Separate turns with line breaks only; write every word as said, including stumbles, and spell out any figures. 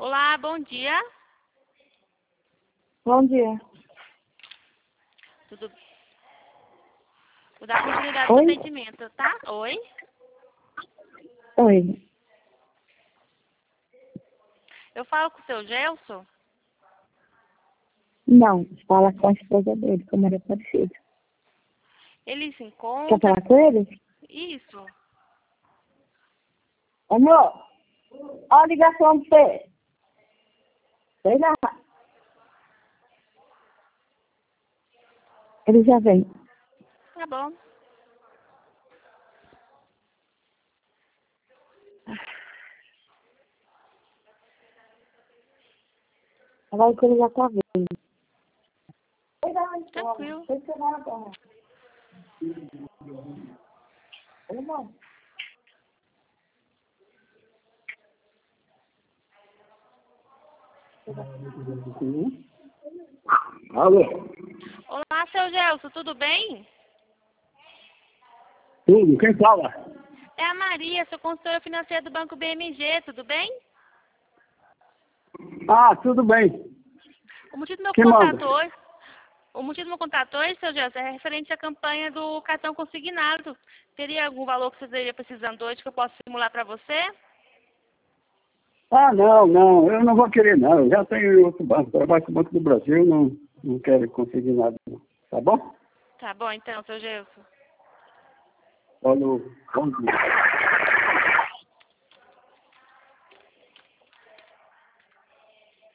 Olá, bom dia.
Bom dia.
Tudo Vou dar continuidade ao
Oi?
atendimento, tá? Oi?
Oi.
Eu falo com o seu Gelson?
Não, fala com a esposa dele, como era parecido.
Ele se
Quer
encontra...
falar com ele?
Isso.
Amor, olha a ligação pra você. Sei lá. Ele já vem.
Tá bom.
Agora que ele já tá vendo.
Tranquilo.
Não.
Alô?
Olá, seu Gelson, tudo bem?
Tudo, quem fala?
É a Maria, sou consultora financeira do Banco B M G, tudo bem?
Ah, tudo bem.
O motivo do meu
Quem
contato
manda?
hoje... O motivo do meu contato hoje, seu Gelson, é referente à campanha do cartão consignado. Teria algum valor que você estaria precisando hoje que eu possa simular para você?
Ah, não, não, eu não vou querer não. Eu já tenho em outro banco, trabalho com o Banco do Brasil, não, não quero conseguir nada não. Tá bom?
Tá bom, então, seu Gelson.
Falou, bom dia.